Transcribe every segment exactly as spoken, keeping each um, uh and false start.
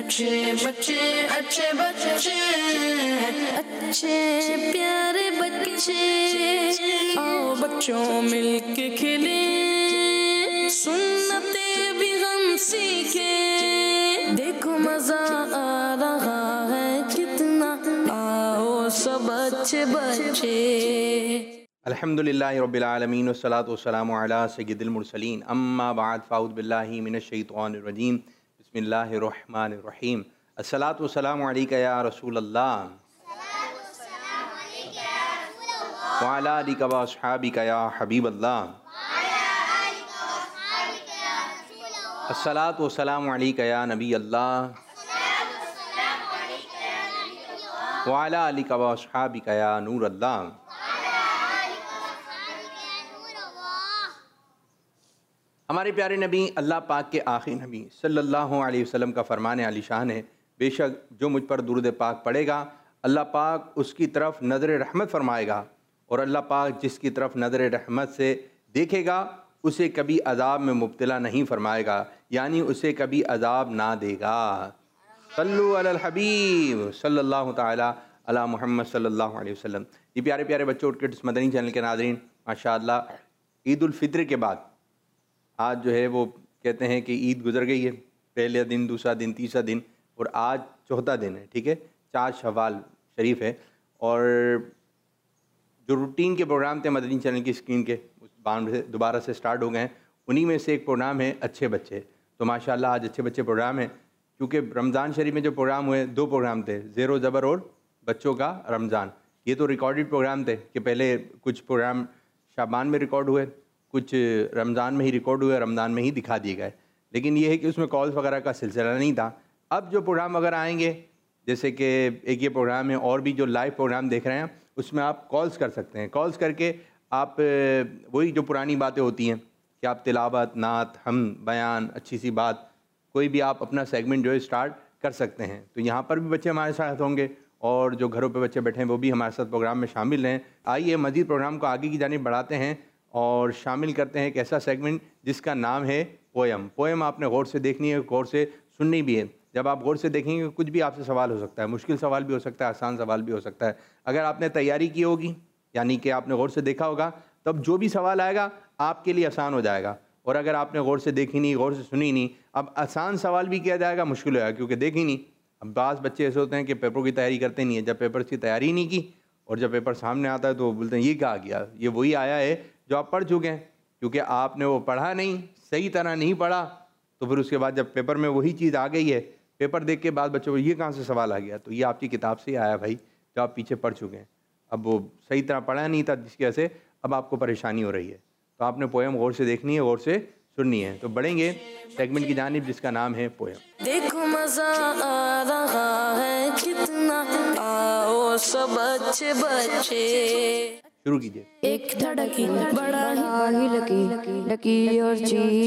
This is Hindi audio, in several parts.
अच्छे बच्चे अच्छे बच्चे अच्छे प्यारे बच्चे, आओ बच्चों मिलके खेले, सुन्नते भी हम सीखे, देखो मजा आ रहा है कितना, आओ सब अच्छे बच्चे। अल्हम्दुलिल्लाहि रब्बिल आलमीन वस्सलातु वस्सलामु अला सय्यिदिल मुरसलीन अम्मा बाद फ़अऊज़ु बिल्लाहि मिनश शैतानिर रजीम बिस्मिल्लाहिर रहमानिर रहीम अस्सलातु वस्सलामु अलैका या रसूलल्लाह व अला आलिका व अस्हाबिका या हबीबल्लाह अस्सलातु वस्सलामु अलैका या नबी अल्लाह व अला आलिका व अस्हाबिका या नूर अल्लाह। हमारे प्यारे नबी अल्लाह पाक के आखिरी नबी सल्लल्लाहु अलैहि वसल्लम का फरमान आलीशान है, बेशक जो मुझ पर दुरूद पाक पढ़ेगा अल्लाह पाक उसकी तरफ नज़र रहमत फरमाएगा, और अल्लाह पाक जिसकी तरफ नज़र रहमत से देखेगा उसे कभी अज़ाब में मुब्तला नहीं फरमाएगा, यानी उसे कभी अज़ाब ना देगा। सल्लु अलल हबीब सल्लल्लाहु ताला अला मुहम्मद सल्लल्लाहु अलैहि वसल्लम। ये प्यारे प्यारे बच्चों किड्स मदनी चैनल के नाज़रीन, माशाअल्लाह ईद उल फित्र के बाद आज जो है वो कहते हैं कि ईद गुज़र गई है, पहले दिन, दूसरा दिन, तीसरा दिन, और आज चौथा दिन है, ठीक है, चार शवाल शरीफ है। और जो रूटीन के प्रोग्राम थे मदनी चैनल की स्क्रीन के उस बार से दोबारा से स्टार्ट हो गए हैं, उन्हीं में से एक प्रोग्राम है अच्छे बच्चे। तो माशाल्लाह आज अच्छे बच्चे प्रोग्राम है, क्योंकि रमज़ान शरीफ में जो प्रोग्राम हुए दो प्रोग्राम थे, ज़ेरो ज़बर और बच्चों का रमज़ान। ये तो रिकॉर्डेड प्रोग्राम थे कि पहले कुछ प्रोग्राम शाबान में रिकॉर्ड हुए, कुछ रमज़ान में ही रिकॉर्ड हुए, रमज़ान में ही दिखा दिए गए, लेकिन ये है कि उसमें कॉल्स वगैरह का सिलसिला नहीं था। अब जो प्रोग्राम वगैरह आएंगे, जैसे कि एक ये प्रोग्राम है, और भी जो लाइव प्रोग्राम देख रहे हैं उसमें आप कॉल्स कर सकते हैं। कॉल्स करके आप वही जो पुरानी बातें होती हैं कि आप तिलावत, नात, हम, बयान, अच्छी सी बात, कोई भी आप अपना सेगमेंट जो है स्टार्ट कर सकते हैं। तो यहाँ पर भी बच्चे हमारे साथ होंगे, और जो घरों पर बच्चे बैठे हैं वो भी हमारे साथ प्रोग्राम में शामिल हैं। आइए मज़ीद प्रोग्राम को आगे की जानिब बढ़ाते हैं और शामिल करते हैं एक ऐसा सेगमेंट जिसका नाम है पोएम। पोएम आपने गौर से देखनी है, गौर से सुननी भी है। जब आप गौर से देखेंगे कुछ भी आपसे सवाल हो सकता है, मुश्किल सवाल भी हो सकता है, आसान सवाल भी हो सकता है। अगर आपने तैयारी की होगी, यानी कि आपने गौर से देखा होगा, तब जो भी सवाल आएगा आपके लिए आसान हो जाएगा। और अगर आपने गौर से देखी नहीं, गौर से सुनी नहीं, अब आसान सवाल भी किया जाएगा, मुश्किल होगा, क्योंकि देखी नहीं। अब बाज़ बच्चे ऐसे होते हैं कि पेपरों की तैयारी करते नहीं है, जब पेपर की तैयारी नहीं की और जब पेपर सामने आता है तो बोलते हैं ये क्या आ गया, ये वही आया है जो आप पढ़ चुके हैं, क्योंकि आपने वो पढ़ा नहीं, सही तरह नहीं पढ़ा, तो फिर उसके बाद जब पेपर में वही चीज़ आ गई है, पेपर देख के बाद बच्चों को ये कहाँ से सवाल आ गया, तो ये आपकी किताब से ही आया भाई, जो आप पीछे पढ़ चुके हैं। अब वो सही तरह पढ़ा नहीं था, जिसकी वजह से अब आपको परेशानी हो रही है। तो आपने पोएम गौर से देखनी है, गौर से सुननी है। तो बढ़ेंगे सेगमेंट की जानिब जिसका नाम है पोएम। देखो मजा आ रहा है कितना, आओ सब अच्छे बच्चे। शुरू कीजिए। एक धड़की बड़ा ही लकी लकी और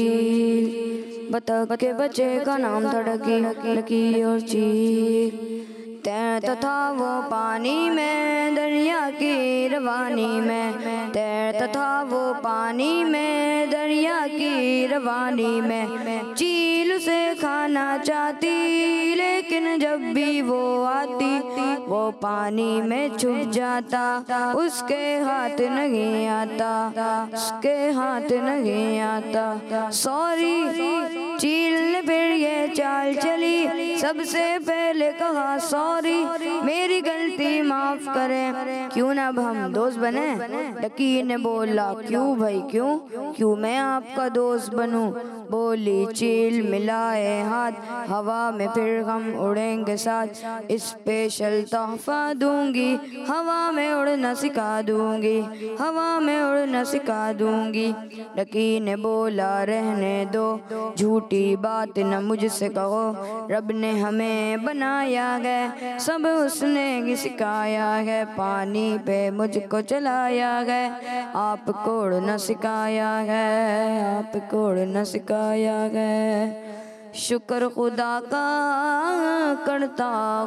चील, बतख के बच्चे का नाम था डकी लकी और चील। तैरता था वो पानी में, दरिया की रवानी में, तैरता था वो पानी में, दरिया की रवानी में। चील उसे खाना चाहती, लेकिन जब भी वो आती वो पानी में छुप जाता, उसके हाथ नहीं आता, उसके हाथ नहीं आता। सॉरी चील ने फिर ये चाल चली, सबसे पहले कहा सॉरी, मेरी गलती माफ करें, क्यों ना अब हम दोस्त बने। डकी ने बोला क्यों भाई क्यों, क्यों मैं आपका दोस्त बनूं। बोली चील मिलाए हाथ, हवा में फिर हम उड़ेंगे साथ, स्पेशल तोहफा दूंगी, हवा में उड़ना सिखा दूंगी, हवा में उड़ना सिखा दूंगी। डकी ने बोला रहने दो, झूठी बात न मुझसे कहो, रब ने हमें बनाया है, सब उसने ही सिखाया है, पानी पे मुझको चलाया है, आपको उड़ना सिखाया है, आपको उड़ना सिखाया है। शुक्र खुदा का करता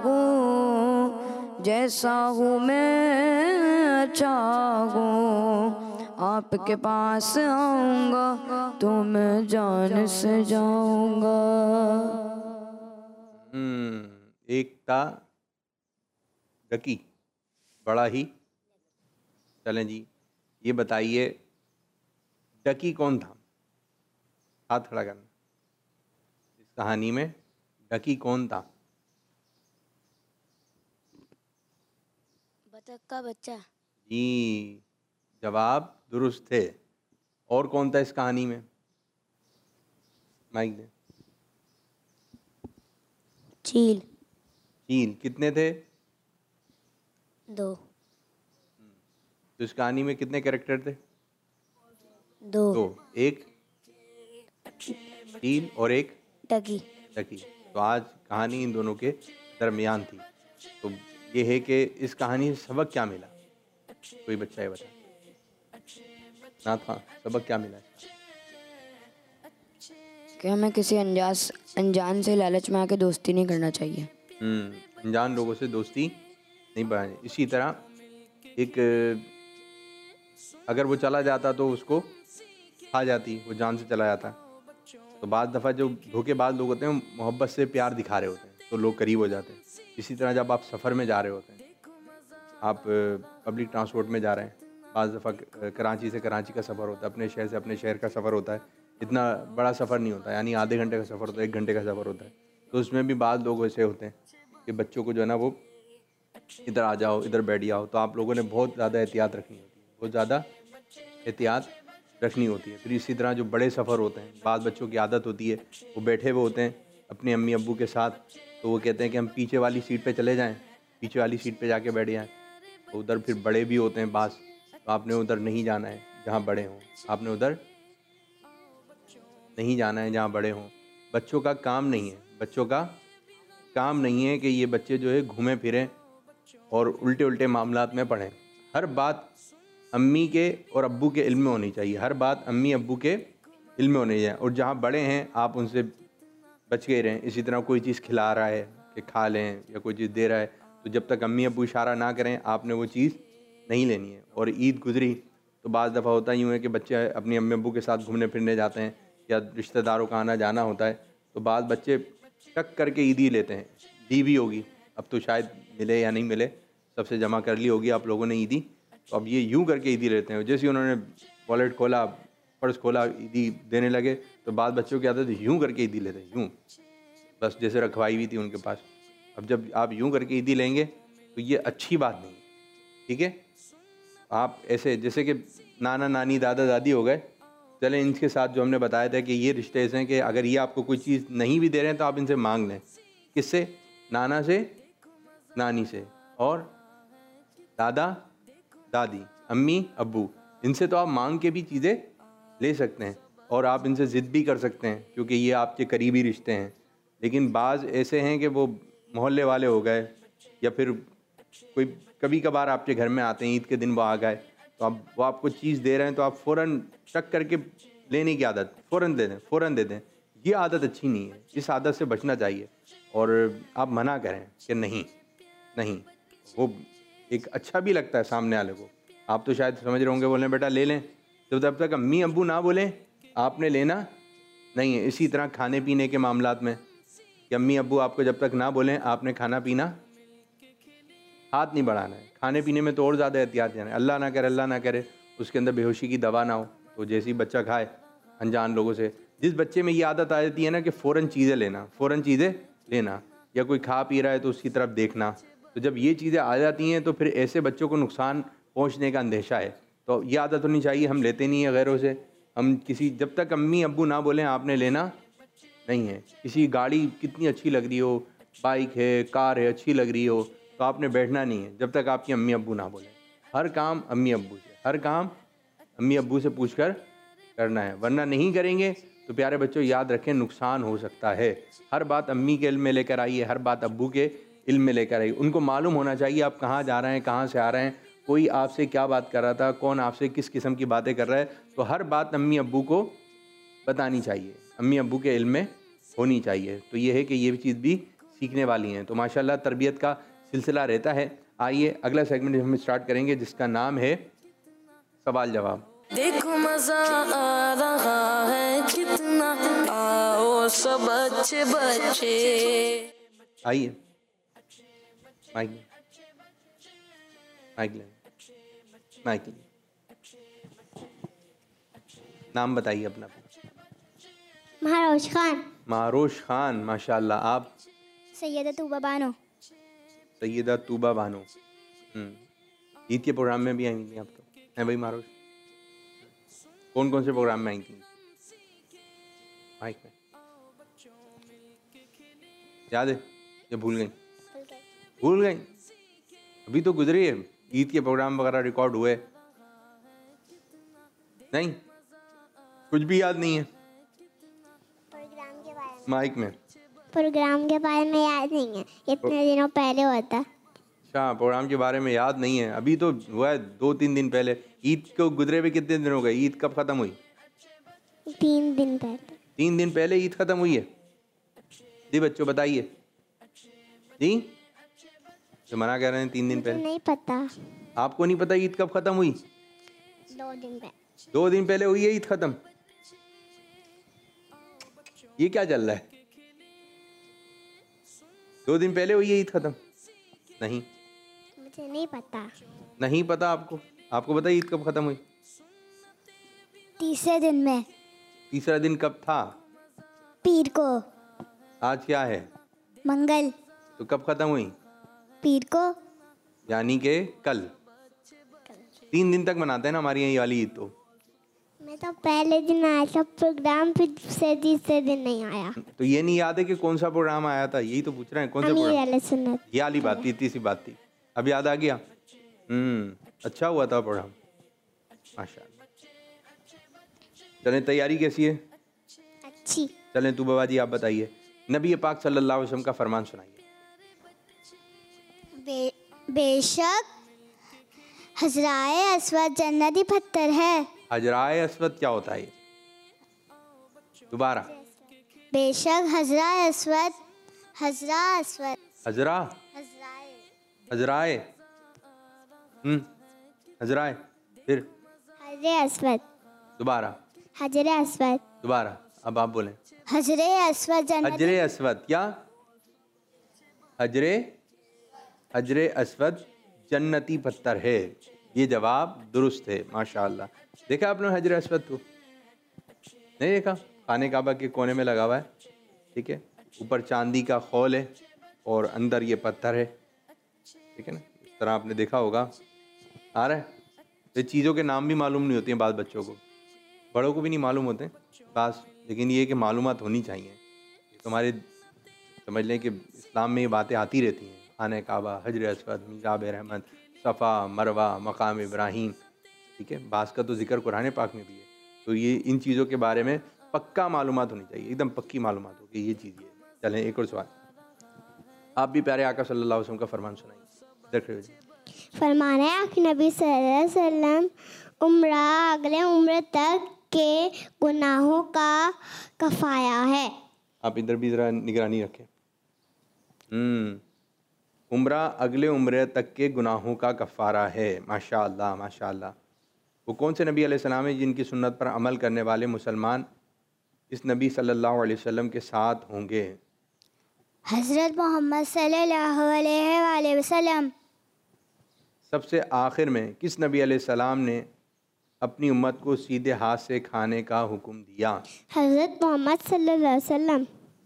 हूँ, जैसा हूँ मैं अच्छा हूँ, आपके पास आऊँगा तो मैं जान से जाऊँगा। हम्म, एक था डकी, बड़ा ही। चलें जी, ये बताइए डकी कौन था? हाथ खड़ा करना। इस कहानी में डकी कौन था? बतख का बच्चा। जी, जवाब दुरुस्त थे। और कौन था इस कहानी में? माइक दे। चील। चील। कितने थे? दो। तो इस कहानी में कितने कैरेक्टर थे? दो। दो। एक चील और एक टकी। डकी। तो आज कहानी इन दोनों के दरमियान थी। तो ये है कि इस कहानी से सबक क्या मिला? कोई बच्चा है बता। ना था सबक क्या मिला? कि हमें किसी अनजान अनजान से लालच में आके दोस्ती नहीं करना चाहिए। हम्म, अनजान लोगों से दोस्ती नहीं बढ़ानी। इसी तरह एक अगर वो चला जाता तो उसको खा जाती, वो जान से चला जाता। तो बाद दफ़ा जो धोखेबाज लोग होते हैं मोहब्बत से प्यार दिखा रहे होते हैं तो लोग करीब हो जाते हैं। इसी तरह जब आप सफ़र में जा रहे होते हैं, आप पब्लिक ट्रांसपोर्ट में जा रहे हैं, बाद दफ़ा कराची से कराची का सफ़र होता है, अपने शहर से अपने शहर का सफ़र होता है। इतना बड़ा सफ़र नहीं होता, यानी आधे घंटे का सफ़र होता है, एक घंटे का सफ़र होता है। तो उसमें भी बाद लोग ऐसे होते हैं कि बच्चों को जो है ना वो इधर आ जाओ, इधर बैठ जाओ। तो आप लोगों ने बहुत ज़्यादा एहतियात रखनी होती है, बहुत ज़्यादा एहतियात रखनी होती है। फिर इसी तरह जो बड़े सफ़र होते हैं, बाद बच्चों की आदत होती है, वो बैठे हुए होते हैं अपने अम्मी अब्बू के साथ, तो वो कहते हैं कि हम पीछे वाली सीट पे चले जाएं, पीछे वाली सीट पे जाके बैठ जाएं। तो उधर फिर बड़े भी होते हैं बास, तो आपने उधर नहीं जाना है जहाँ बड़े हों, आपने उधर नहीं जाना है जहाँ बड़े हों। बच्चों का काम नहीं है, बच्चों का काम नहीं है कि ये बच्चे जो है घूमें फिरें और उल्टे उल्टे मामलात में पढ़ें। हर बात अम्मी के और अब्बू के इल्म में होनी चाहिए, हर बात अम्मी अब्बू के इल्म में होनी चाहिए। और जहाँ बड़े हैं आप उनसे बच के रहें। इसी तरह कोई चीज़ खिला रहा है कि खा लें या कोई चीज़ दे रहा है, तो जब तक अम्मी अब्बू इशारा ना करें आपने वो चीज़ नहीं लेनी है। और ईद गुजरी तो बाज़ दफ़ा होता यूँ है कि बच्चे अपनी अम्मी अब्बू के साथ घूमने फिरने जाते हैं या रिश्तेदारों का आना जाना होता है, तो बाद बच्चे टक करके ईदी लेते हैं। दी भी होगी, अब तो शायद मिले या नहीं मिले, सबसे जमा कर ली होगी आप लोगों ने ईदी, तो अब ये यूं करके ईदी लेते हैं। जैसे उन्होंने वॉलेट खोला, पर्स खोला, ईदी देने लगे, तो बाद बच्चों की आदत यूं करके ईदी लेते हैं, यूं बस जैसे रखवाई हुई थी उनके पास। अब जब आप यूं करके ईदी लेंगे तो ये अच्छी बात नहीं, ठीक है। आप ऐसे जैसे कि नाना नानी दादा दादी हो गए, चलें इनके साथ जो हमने बताया था कि ये रिश्ते ऐसे हैं कि अगर ये आपको कोई चीज़ नहीं भी दे रहे हैं तो आप इनसे मांग लें। किससे? नाना से, नानी से, और दादा दादी, अम्मी अब्बू, इनसे तो आप मांग के भी चीज़ें ले सकते हैं और आप इनसे ज़िद भी कर सकते हैं क्योंकि ये आपके करीबी रिश्ते हैं। लेकिन बाज़ ऐसे हैं कि वो मोहल्ले वाले हो गए या फिर कोई कभी कभार आपके घर में आते हैं, ईद के दिन वो आ गए, तो आप वो आपको चीज़ दे रहे हैं तो आप फ़ौरन शक करके लेने की आदत, फ़ौरन दे दें, फ़ौरन दे दें, ये आदत अच्छी नहीं है। इस आदत से बचना चाहिए और आप मना करें कि नहीं नहीं। वो एक अच्छा भी लगता है सामने वाले को। आप तो शायद समझ रहे होंगे, बोलें बेटा ले लें, तो जब तक अम्मी अब्बू ना बोलें आपने लेना नहीं है। इसी तरह खाने पीने के मामलात में कि अम्मी अब्बू आपको जब तक ना बोलें आपने खाना पीना हाथ नहीं बढ़ाना है। खाने पीने में तो और ज़्यादा एहतियात जाना है, अल्लाह ना करे अल्लाह ना करे उसके अंदर बेहोशी की दवा ना हो, तो जैसे ही बच्चा खाए अनजान लोगों से, जिस बच्चे में ये आदत आ जाती है ना कि फ़ौरन चीज़ें लेना, फ़ौरन चीज़ें लेना, या कोई खा पी रहा है तो उसकी तरफ देखना, तो जब ये चीज़ें आ जाती हैं तो फिर ऐसे बच्चों को नुकसान पहुंचने का अंदेशा है। तो ये आदत होनी चाहिए, हम लेते नहीं हैं गैरों से, हम किसी जब तक अम्मी अब्बू ना बोलें आपने लेना नहीं है। किसी गाड़ी कितनी अच्छी लग रही हो, बाइक है, कार है, अच्छी लग रही हो, तो आपने बैठना नहीं है जब तक आपकी अम्मी अब्बू ना बोलें। हर काम अम्मी अब्बू से, हर काम अम्मी अब्बू से पूछ कर करना है, वरना नहीं करेंगे तो प्यारे बच्चों याद रखें नुकसान हो सकता है। हर बात अम्मी के इल्म में लेकर आइए, हर बात अब्बू के इल्म में लेकर आइए। उनको मालूम होना चाहिए आप कहाँ जा रहे हैं, कहाँ से आ रहे हैं, कोई आपसे क्या बात कर रहा था, कौन आपसे किस किस्म की बातें कर रहा है, तो हर बात अम्मी अब्बू को बतानी चाहिए, अम्मी अब्बू के इल्म में होनी चाहिए। तो ये है कि ये चीज़ भी सीखने वाली हैं। तो माशाल्लाह तरबियत का सिलसिला रहता है। आइए अगला सेगमेंट हम स्टार्ट करेंगे जिसका नाम है सवाल जवाब। देखो मजा आ रहा है कितना, आओ सब बच्चे बच्चे। आइए, माइक लें, माइक लें, माइक लें। नाम बताइए अपना। महारोश खान। मारोश खान, माशाल्लाह। आप? सैयदा तूबा बानो। सैयदा तूबा बानो। हम्म ईद के प्रोग्राम में भी आई थी आप तो, हैं भाई मारोश? कौन कौन से प्रोग्राम में आई थी? माइक में याद है या भूल गई? भूल गई। अभी तो गुजरी है, ईद के प्रोग्राम वगैरह रिकॉर्ड हुए नहीं? कुछ भी याद नहीं है? प्रोग्राम के बारे में माइक में प्रोग्राम के बारे में याद नहीं है, इतने दिनों पहले हुआ था। अच्छा, प्रोग्राम के बारे में याद नहीं है। अभी तो हुआ है दो तीन दिन पहले। ईद को गुजरे हुए कितने दिन हो गए? ईद कब खत्म हुई? तीन दिन पहले। तीन दिन पहले ईद खत्म हुई है जी? बच्चों बताइए जी, तो मना कह रहे हैं तीन दिन मुझे पहले। नहीं पता। आपको नहीं पता ईद कब खत्म हुई? दो दिन पहले। दो दिन पहले हुई है ईद खत्म। ये क्या चल रहा है? दो दिन पहले हुई है ईद खत्म? नहीं, मुझे नहीं पता। नहीं पता आपको? आपको पता ईद कब खत्म हुई? तीसरे दिन में। तीसरा दिन कब था? पीर को। आज क्या है? मंगल। तो कब खत्म हुई? पीर को। यानी कि कल। तीन दिन तक मनाते हैं ना हमारी यहाँ ये वाली ईद। तो मैं तो पहले दिन आया था प्रोग्राम, फिर से तीसरे दिन नहीं आया। तो ये नहीं याद है कि कौन सा प्रोग्राम आया था? यही तो पूछ रहे हैं, कौन सा अमीर प्रोग्राम? वाले सुन्नत। ये वाली बात थी, इतनी सी बात थी। अब याद आ गया? हम्म अच्छा हुआ था प्रोग्राम, माशाल्लाह। चलें, तैयारी कैसी है? अच्छी। चलें तू बाबा जी आप बताइए, नबी पाक सल्लल्लाहु अलैहि वसल्लम का फरमान सुनाइए। बे, बेशक हजराए अस्वद जन्नती पत्थर है। हजराए अस्वद क्या होता है? दोबारा। बेशक हजरा अस्वद, हजरा अस्वद, हजरा, हजराए हजराए, हम्म हजराए, फिर हजरे अस्वद, दोबारा, हजरे अस्वद, दोबारा। अब आप बोलें। हजरे अस्वद जन्नती। हजरे अस्वद क्या? हजरे हजरे अस्वद जन्नती पत्थर है। ये जवाब दुरुस्त है, माशाअल्लाह। देखा आपने हजरे अस्वद को? नहीं देखा? खाने काबा के कोने में लगा हुआ है, ठीक है। ऊपर चांदी का खौल है और अंदर ये पत्थर है, ठीक है ना। इस तरह आपने देखा होगा। आ रहा है? ये चीज़ों के नाम भी मालूम नहीं होती हैं बाद बच्चों को, बड़ों को भी नहीं मालूम होते बास, लेकिन ये कि मालूमात होनी चाहिए। तुम्हारे समझ लें कि इस्लाम में ये बातें आती रहती हैं। खाने काबा, हजर अस्वद, मिजाब रहमत, सफ़ा, मरवा, मकाम इब्राहीम, ठीक है। बास का तो जिक्र कुरान पाक में भी है। तो ये इन चीज़ों के बारे में पक्का मालूमात होनी चाहिए, एकदम पक्की मालूमात हो कि ये चीज़ ये। चलें एक और सवाल, आप भी प्यारे आका सल्लल्लाहु अलैहि वसल्लम का फरमान सुनाइए। देखिए फरमाना है कि नबी सल्लल्लाहु अलैहि वसल्लम उम्रा अगले उम्र तक के गुनाहों का कफाया है। आप इधर भी ज़रा निगरानी रखें। हम्म उम्रा अगले उम्र तक के गुनाहों का कफ़ारा है, माशाअल्लाह माशाअल्लाह। वो कौन से नबी अलैहिस्सलाम हैं जिनकी सुन्नत पर अमल करने वाले मुसलमान इस नबी सल्लल्लाहु अलैहि वसल्लम के साथ होंगे? हज़रत मोहम्मद सल्लल्लाहु अलैहि वसल्लम। सबसे आखिर में किस नबी अलैहिस्सलाम ने अपनी उम्मत को सीधे हाथ से खाने का हुक्म दिया? हज़रत मोहम्मद सल्लल्लाहु अलैहि वसल्लम।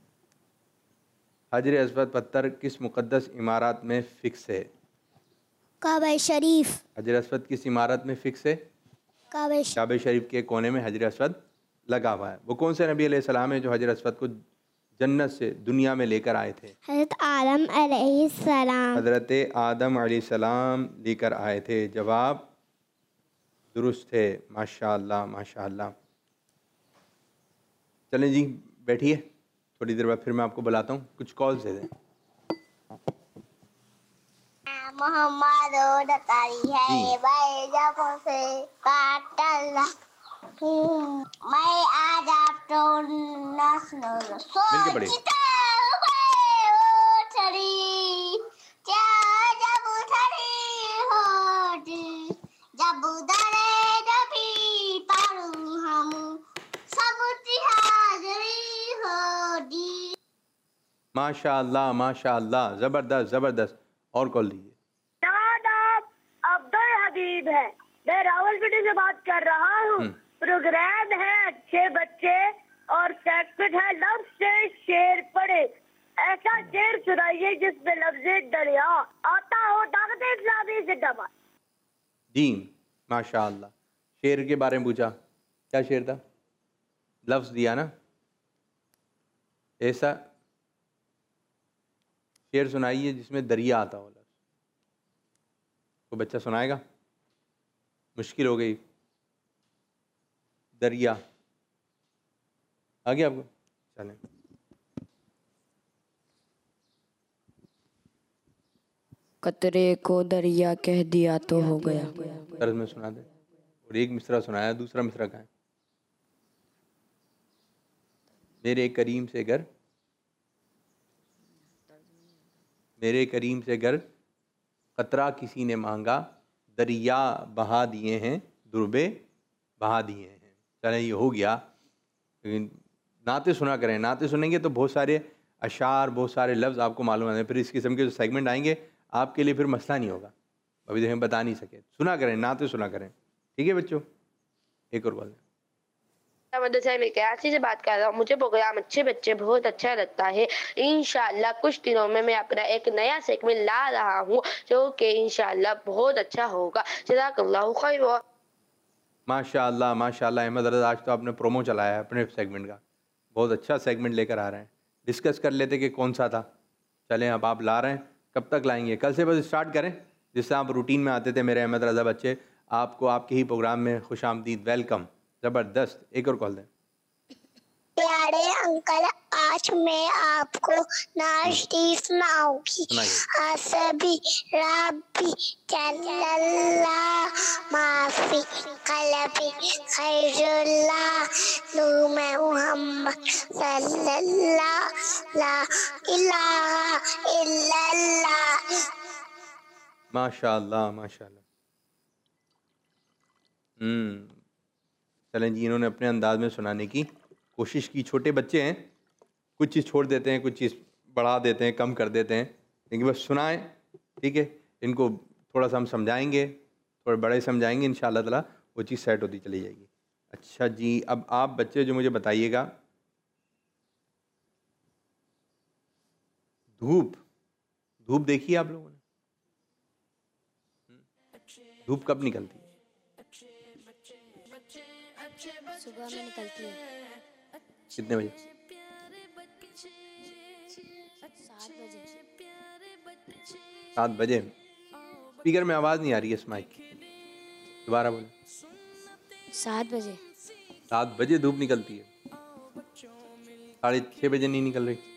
हजर अस्वद पत्थर किस मुक़द्दस इमारत में फ़िक्स है? काबा शरीफ। हजर अस्वद किस इमारत में फ़िक्स है? काबा काबा शरीफ के कोने में हजर अस्वद लगा हुआ है। वो कौन से नबी अलैहिस्सलाम है जो हजर अस्वद को जन्नत से दुनिया में लेकर आए थे? हज़रत आदम अलैहिस्सलाम। हज़रत आदम अलैहिस्सलाम लेकर आए थे। जवाब दुरुस्त है, माशाअल्लाह माशाअल्लाह। चलें जी बैठिए, थोड़ी देर बाद फिर मैं आपको बुलाता हूँ, कुछ कॉल्स दे दें। मोहम्मद उड़तारी है भाई जब से काटला मैं आज आप तो नस्ल मिलके पढ़िए। क्या जब उठरी होती जब उधरे जभी पारू हम सब हाजरी होती। माशाअल्लाह माशाअल्लाह, ज़बरदस्त ज़बरदस्त। और कॉल दीजिए। नाम अब्दुल हबीब है, मैं रावलपिंडी से बात कर रहा हूँ। प्रोग्राम है अच्छे बच्चे और सेक्शन है लफ्ज से शेर पढ़े। ऐसा शेर सुनाइए जिसमें लफ्ज दरिया आता हो। दावत इस्लामी जिंदाबाद। जी माशाअल्लाह। शेर के बारे में पूछा, क्या शेर था? लफ्ज़ दिया ना, ऐसा शेर सुनाइए जिसमें दरिया आता हो। लफ्ज़ को बच्चा सुनाएगा? मुश्किल हो गई। दरिया आ गया आपको? चलें। कतरे को दरिया कह दिया तो हो गया। तर्ज में सुना दे। और एक मिसरा सुनाया, दूसरा मिसरा कहाँ है? मेरे करीम से घर, मेरे करीम से घर कतरा किसी ने मांगा, दरिया बहा दिए हैं, दुर्बे बहा दिए हैं। चले ये हो गया। लेकिन नाते सुना करें, नाते सुनेंगे तो बहुत सारे अशार, बहुत सारे लफ्ज़ आपको मालूम आते हैं। फिर इस किस्म के जो सेगमेंट आएंगे आपके लिए फिर मसला नहीं होगा। अभी देखें बता नहीं सके, सुना करें, नाते सुना करें। ठीक है बच्चों? एक और बात, मदरसा में कराची से बात कर रहा हूँ। मुझे प्रोग्राम अच्छे बच्चे बहुत अच्छा लगता है। इंशाअल्लाह कुछ दिनों में मैं अपना एक नया सेगमेंट ला रहा हूँ जो कि इंशाअल्लाह बहुत अच्छा होगा। जज़ाकल्लाहु खैर। माशाअल्लाह माशाअल्लाह। अहमद रज़ा, आज तो आपने प्रोमो चलाया है अपने सेगमेंट का, बहुत अच्छा सेगमेंट लेकर आ रहे हैं। डिस्कस कर लेते कि कौन सा था। चलें अब आप ला रहे हैं, कब तक लाएंगे? कल से बस स्टार्ट करें, जिससे आप रूटीन में आते थे मेरे अहमद रज़ा बच्चे। आपको आपके ही प्रोग्राम में खुशामदीद, वेलकम, ज़बरदस्त। एक और कॉल दें। प्यारे अंकल, आज मैं आपको नाश्ती सुनाऊंगी। हसबी रब्बी जल्लल्लाह माफी कलबी खैरुल्लाह नूर मुहम्मद सल्लल्लाह ला इलाहा इल्लल्लाह। माशाअल्लाह माशाअल्लाह। हम्म चलें जी, इन्होंने अपने अंदाज में सुनाने की कोशिश की। छोटे बच्चे हैं, कुछ चीज़ छोड़ देते हैं, कुछ चीज़ बढ़ा देते हैं, कम कर देते हैं, लेकिन बस सुनाएं। ठीक है, इनको थोड़ा सा हम समझाएंगे, थोड़े बड़े समझाएंगे, इंशाअल्लाह ताला वो चीज़ सेट होती चली जाएगी। अच्छा जी, अब आप बच्चे जो मुझे बताइएगा, धूप, धूप देखी आप लोगों ने? धूप कब निकलती है? सुबह में निकलती है। कितने बजे? सात बजे। सात बजे। स्पीकर में आवाज़ नहीं आ रही है इस माइक की, दोबारा बोले। सात बजे। सात बजे धूप निकलती है, साढ़े छः बजे नहीं निकल रही।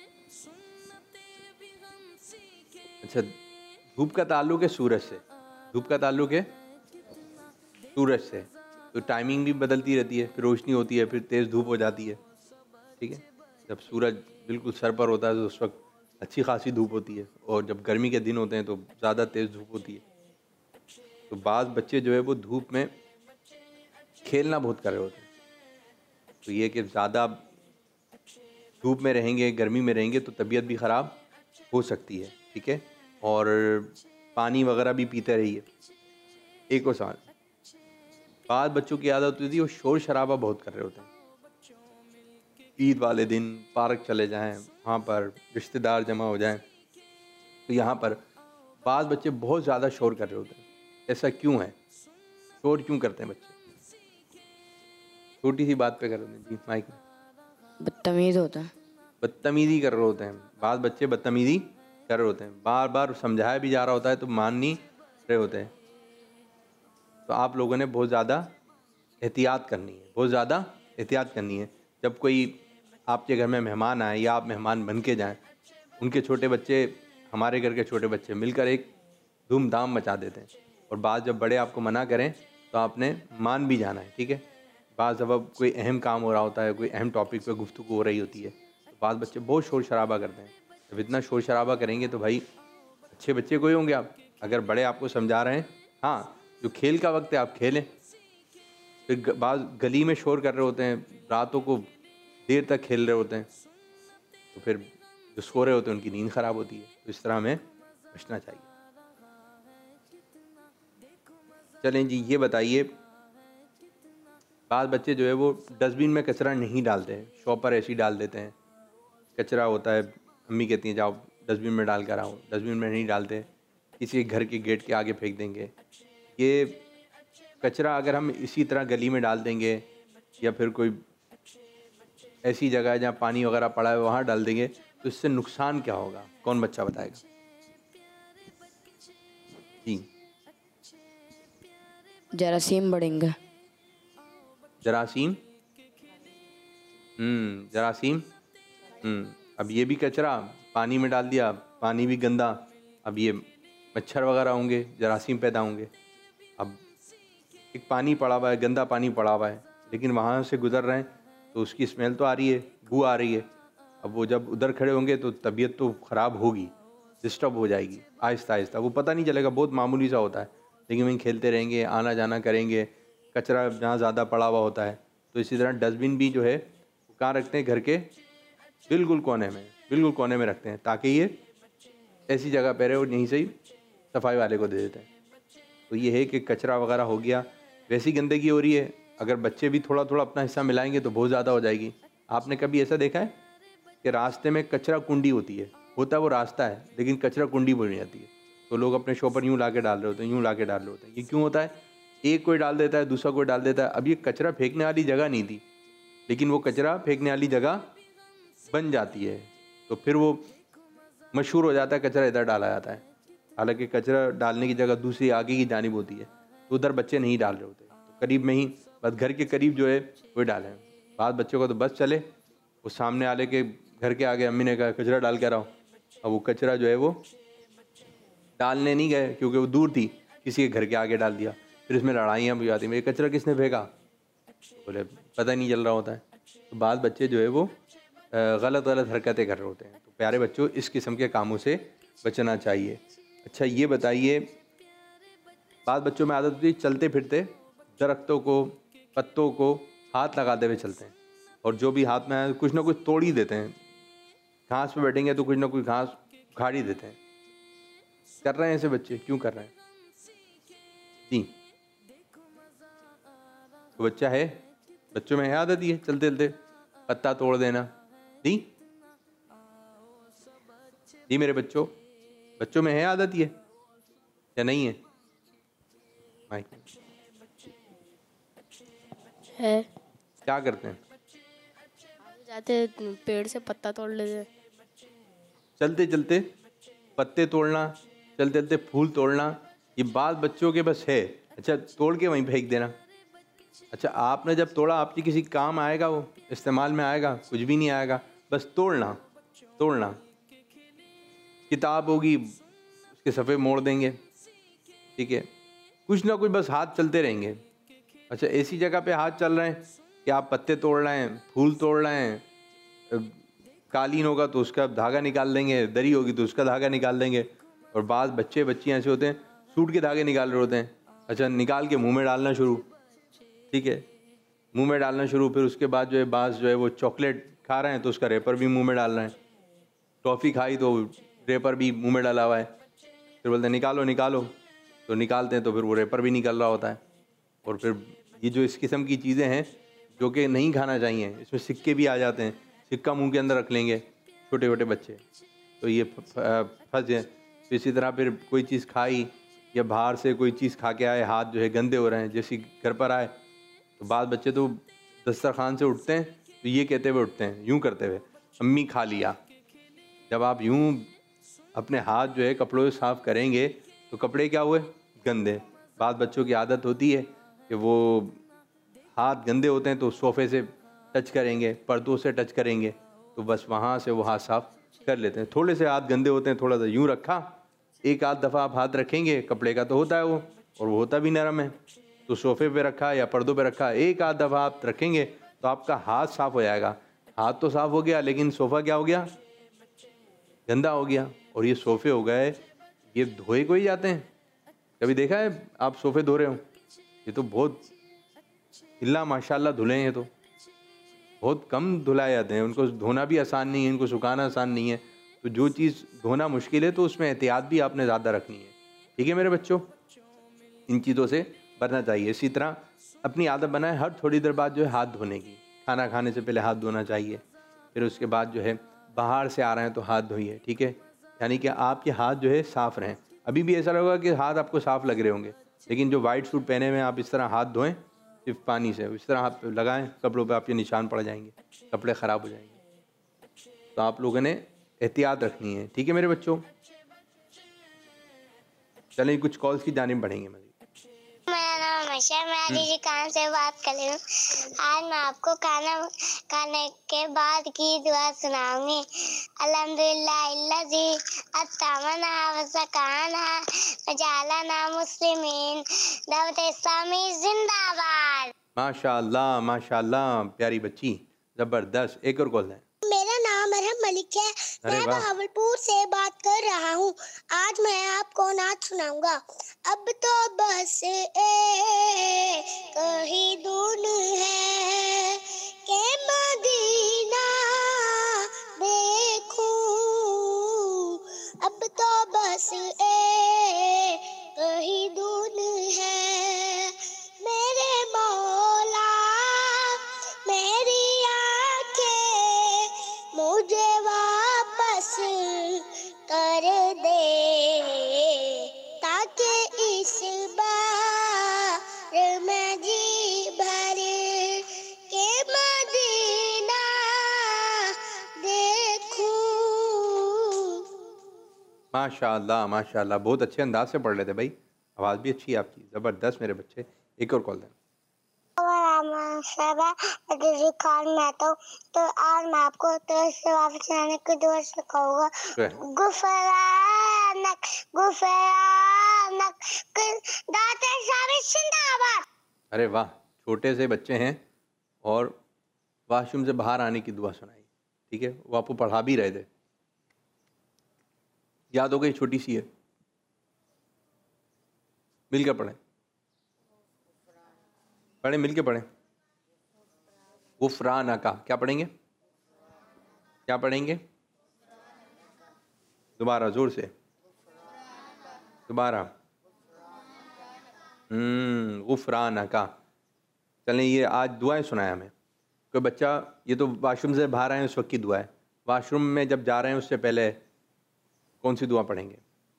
अच्छा, धूप का ताल्लुक है सूरज से, धूप का ताल्लुक है सूरज से, तो टाइमिंग भी बदलती रहती है, फिर रोशनी होती है, फिर तेज़ धूप हो जाती है। ठीक है, जब सूरज बिल्कुल सर पर होता है तो उस वक्त अच्छी खासी धूप होती है, और जब गर्मी के दिन होते हैं तो ज़्यादा तेज़ धूप होती है। तो बाज़ बच्चे जो है वो धूप में खेलना बहुत कर रहे होते हैं, तो ये कि ज़्यादा धूप में रहेंगे, गर्मी में रहेंगे तो तबीयत भी ख़राब हो सकती है। ठीक है, और पानी वगैरह भी पीते रहिए। एक और सवाल, बाद बच्चों की आदत होती है वो शोर शराबा बहुत कर रहे होते हैं। ईद वाले दिन पार्क चले जाएं, वहाँ पर रिश्तेदार जमा हो जाएं, तो यहाँ पर बाद बच्चे बहुत ज़्यादा शोर कर रहे होते हैं। ऐसा क्यों है? शोर क्यों करते हैं बच्चे? छोटी सी बात पे कर रहे हैं जी, माइक में। बदतमीज होता है। बदतमीज़ी कर रहे होते हैं, बाद बच्चे बदतमीज़ी कर रहे होते हैं, बार बार समझाया भी जा रहा होता है तो मान नहीं रहे होते हैं। तो आप लोगों ने बहुत ज़्यादा एहतियात करनी है, बहुत ज़्यादा एहतियात करनी है। जब कोई आपके घर में मेहमान आए या आप मेहमान बन के जाएँ, उनके छोटे बच्चे हमारे घर के छोटे बच्चे मिलकर एक धूमधाम मचा देते हैं, और बाद जब बड़े आपको मना करें तो आपने मान भी जाना है। ठीक है, बाद जब कोई अहम काम हो रहा होता है, कोई अहम टॉपिक पे गुफ्तगू हो रही होती है, तो बाद बच्चे बहुत शोर शराबा करते हैं। जब इतना शोर शराबा करेंगे तो भाई अच्छे बच्चे कोई होंगे आप? अगर बड़े आपको समझा रहे हैं, हाँ जो खेल का वक्त है आप खेलें। फिर बाद गली में शोर कर रहे होते हैं, रातों को देर तक खेल रहे होते हैं, तो फिर जो सो रहे होते हैं उनकी नींद ख़राब होती है। तो इस तरह हमें बचना चाहिए। चलें जी, ये बताइए, बाद बच्चे जो है वो डस्टबिन में कचरा नहीं डालते हैं, शॉप पर ऐसे ही डाल देते हैं। कचरा होता है, अम्मी कहती हैं जाओ डस्टबिन में डाल कर आओ, डस्टबिन में नहीं डालते, किसी घर के गेट के आगे फेंक देंगे। ये कचरा अगर हम इसी तरह गली में डाल देंगे या फिर कोई ऐसी जगह है जहाँ पानी वगैरह पड़ा है वहाँ डाल देंगे तो इससे नुकसान क्या होगा? कौन बच्चा बताएगा जी? जरासीम बढ़ेंगे। जरासीम हम्म जरासीम हम्म अब ये भी कचरा पानी में डाल दिया, पानी भी गंदा, अब ये मच्छर वगैरह होंगे, जरासीम पैदा होंगे। अब एक पानी पड़ा हुआ है, गंदा पानी पड़ा हुआ है, लेकिन वहाँ से गुजर रहे हैं तो उसकी स्मेल तो आ रही है, बू आ रही है। अब वो जब उधर खड़े होंगे तो तबीयत तो ख़राब होगी, डिस्टर्ब हो जाएगी आहिस्ता आहिस्ता। वो पता नहीं चलेगा, बहुत मामूली सा होता है, लेकिन वहीं खेलते रहेंगे, आना जाना करेंगे, कचरा जहाँ ज़्यादा पड़ा हुआ होता है। तो इसी तरह डस्टबिन भी जो है वो कहाँ रखते हैं? घर के बिल्कुल कोने में, बिल्कुल कोने में रखते हैं ताकि ये ऐसी जगह पर है और यहीं से ही सफाई वाले को दे देते हैं। तो ये है कि कचरा वगैरह हो गया, वैसी गंदगी हो रही है, अगर बच्चे भी थोड़ा थोड़ा अपना हिस्सा मिलाएंगे तो बहुत ज़्यादा हो जाएगी। आपने कभी ऐसा देखा है कि रास्ते में कचरा कुंडी होती है, होता है वो रास्ता है लेकिन कचरा कुंडी बन जाती है, तो लोग अपने शो पर यूँ ला के डाल रहे होते हैं, यूँ ला के डाल रहे होते हैं। ये क्यों होता है? एक कोई डाल देता है, दूसरा कोई डाल देता है। अब ये कचरा फेंकने वाली जगह नहीं थी, लेकिन वो कचरा फेंकने वाली जगह बन जाती है, तो फिर वो मशहूर हो जाता है, कचरा इधर डाला जाता है। हालांकि कचरा डालने की जगह दूसरी आगे की जानिब होती है, तो उधर बच्चे नहीं डाल रहे होते, तो करीब में ही बस घर के करीब जो है वो डालें। बाद बच्चों को तो बस चले, वो सामने वाले के घर के आगे अम्मी ने कहा कचरा डाल के आओ, अब वो कचरा जो है वो डालने नहीं गए क्योंकि वो दूर थी, किसी के घर के आगे डाल दिया। फिर इसमें लड़ाइयाँ भी आती, मेरे कचरा किसने फेंका? बोले पता ही नहीं चल रहा होता है। तो बाद बच्चे जो है वो गलत गलत हरकतें कर रहे होते हैं। तो प्यारे बच्चों, इस किस्म के कामों से बचना चाहिए। अच्छा ये बताइए, बाद बच्चों में आदत होती है चलते फिरते दरख्तों को, पत्तों को हाथ लगाते हुए चलते हैं, और जो भी हाथ में आए कुछ ना कुछ तोड़ ही देते हैं। घास पे बैठेंगे तो कुछ ना कुछ घास उखाड़ ही देते हैं। कर रहे हैं ऐसे बच्चे, क्यों कर रहे हैं जी? तो बच्चा है, बच्चों में है आदत ही है चलते चलते पत्ता तोड़ देना जी। जी मेरे बच्चों, बच्चों में है आदत ही है या नहीं है? माइक है। क्या करते हैं? जाते पेड़ से पत्ता तोड़ लेते, चलते चलते पत्ते तोड़ना, चलते चलते फूल तोड़ना, ये बात बच्चों के बस है। अच्छा तोड़ के वहीं फेंक देना। अच्छा आपने जब तोड़ा आपकी किसी काम आएगा? वो इस्तेमाल में आएगा? कुछ भी नहीं आएगा, बस तोड़ना तोड़ना। किताब होगी उसके सफ़े मोड़ देंगे, ठीक है, कुछ ना कुछ बस हाथ चलते रहेंगे। अच्छा ऐसी जगह पे हाथ चल रहे हैं कि आप पत्ते तोड़ रहे हैं, फूल तोड़ रहे हैं, कालीन होगा तो उसका धागा निकाल देंगे, दरी होगी तो उसका धागा निकाल देंगे। और बाद बच्चे बच्चियाँ ऐसे होते हैं सूट के धागे निकाल रहे होते हैं। अच्छा निकाल के मुंह में डालना शुरू, ठीक है, मुंह में डालना शुरू। फिर उसके बाद जो है बास जो है वो चॉकलेट खा रहे हैं तो उसका रेपर भी मुंह में डाल रहे हैं, टॉफ़ी खाई तो रेपर भी मुंह में डाला हुआ है। फिर बोलते हैं निकालो निकालो, तो निकालते हैं तो फिर वो रेपर भी निकल रहा होता है। और फिर ये जो इस किस्म की चीज़ें हैं जो कि नहीं खाना चाहिए, इसमें सिक्के भी आ जाते हैं, सिक्का मुंह के अंदर रख लेंगे छोटे छोटे बच्चे, तो ये फंस जाए। इसी तरह फिर कोई चीज़ खाई या बाहर से कोई चीज़ खा के आए, हाथ जो है गंदे हो रहे हैं, जैसे घर पर आए तो बाद बच्चे तो दस्तरखान से उठते हैं तो ये कहते हुए उठते हैं, यूँ करते हुए अम्मी खा लिया। जब आप यूँ अपने हाथ जो है कपड़ों से साफ़ करेंगे तो कपड़े क्या हुए? गंदे। बाद बच्चों की आदत होती है कि वो हाथ गंदे होते हैं तो सोफ़े से टच करेंगे, पर्दों से टच करेंगे, तो बस वहाँ से वो हाथ साफ़ कर लेते हैं। थोड़े से हाथ गंदे होते हैं, थोड़ा सा यूँ रखा, एक आध दफ़ा आप हाथ रखेंगे, कपड़े का तो होता है वो, और वो होता भी नरम है, तो सोफ़े पे रखा या पर्दों पे रखा, एक आध दफ़ा आप रखेंगे तो आपका हाथ साफ़ हो जाएगा। हाथ तो साफ़ हो गया लेकिन सोफ़ा क्या हो गया? गंदा हो गया। और ये सोफ़े हो गए, ये धोए को ही जाते हैं। कभी देखा है आप सोफ़े धो रहे हो? ये तो बहुत इल्ला माशाल्लाह धुले हैं, तो बहुत कम धुलाए जाते हैं। उनको धोना भी आसान नहीं है, इनको सुखाना आसान नहीं है, तो जो चीज़ धोना मुश्किल है तो उसमें एहतियात भी आपने ज़्यादा रखनी है। ठीक है मेरे बच्चों, इन चीज़ों से बचना चाहिए। इसी तरह अपनी आदत बनाएं हर थोड़ी देर बाद जो है हाथ धोने की। खाना खाने से पहले हाथ धोना चाहिए, फिर उसके बाद जो है बाहर से आ रहे हैं तो हाथ धोइए। ठीक है, यानी कि आपके हाथ जो है साफ़ रहें। अभी भी ऐसा लगेगा कि हाथ आपको साफ़ लग रहे होंगे, लेकिन जो वाइट सूट पहने हुए आप इस तरह हाथ धोएं सिर्फ पानी से, इस तरह हाथ लगाएं, कपड़ों पे आपके निशान पड़ जाएंगे, कपड़े ख़राब हो जाएंगे। तो आप लोगों ने एहतियात रखनी है। ठीक है मेरे बच्चों, चलें कुछ कॉल्स की जानिब बढ़ेंगे। मज़ीद मेरा नाम अशर, मैं अली खान से बात कर रही हूँ। आज मैं आपको खाना खाने के बाद की दुआ सुनाऊंगी। अल्हम्दुलिल्लाहिल्लज़ी अत्तमना व सकाना व जअलना मुस्लिमीन, दावत इस्लामी जिंदाबाद। माशाअल्लाह माशाअल्लाह, प्यारी बच्ची, ज़बरदस्त। एक और कॉल है। मेरा नाम अरहम मलिक है, मैं बहावलपुर से बात कर रहा हूँ। आज मैं आपको नात सुनाऊंगा। अब तो बस एक ही धुन है के मदीना देखूं, अब तो बस एक ही धुन है मेरे मौला, मेरी आंखें मुझे वापस कर दे, ताकि इस बार मैं जी भर के मदीना देखूं। माशाअल्लाह माशाअल्लाह, बहुत अच्छे अंदाज से पढ़ लेते भाई, आवाज़ भी अच्छी है आपकी, ज़बरदस्त मेरे बच्चे। एक और कॉल दें। खान मैं तो तो आज मैं आपको तो से वापस आने की दुआ सिखाऊंगा। गुफरानक गुफरानक दाते साबित जिंदाबाद। अरे वाह, छोटे से बच्चे हैं और वाशरूम से बाहर आने की दुआ सुनाई। ठीक है, वो आपको पढ़ा भी रहे थे, याद हो गई, छोटी सी है, मिलकर पढ़ें पढ़ें मिलकर पढ़ें। गुफराना का क्या पढ़ेंगे, क्या पढ़ेंगे? दोबारा जोर से, दोबारा। हम्म गुफराना का। चलें, ये आज दुआएं सुनाया हमें। कोई बच्चा, ये तो वाशरूम से बाहर आए उस वक्त की दुआ है, वाशरूम में जब जा रहे हैं उससे पहले कौन सी दुआ पढ़ेंगे?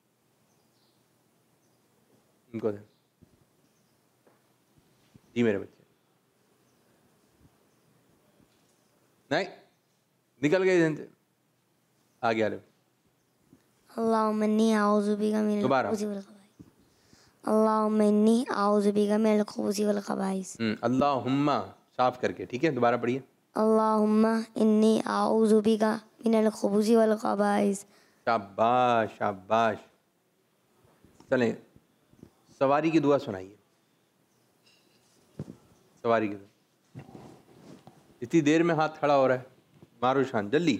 इनको दें जी मेरे बच्चे। नहीं, निकल गए इधर से, आगे आ रहे। अल्लाहुम्मा इन्नी आऊज़ु बिका मिनल दोबारा। खुबूसी वल खबाइस। अल्लाहुम्मा इन्नी आऊज़ु बिका मिनल खुबूसी वल खबाइस। हम्म अल्लाहुम्मा साफ करके। ठीक है, दोबारा पढ़िए। अल्लाहुम्मा इन्नी आऊज़ु बिका मिनल खुबूसी वल खबाइस। शाबाश शाबाश। चलें, सवारी की दुआ सुनाइए, सवारी की दुआ। इतनी देर में हाथ खड़ा हो रहा है, मारो शान जल्दी।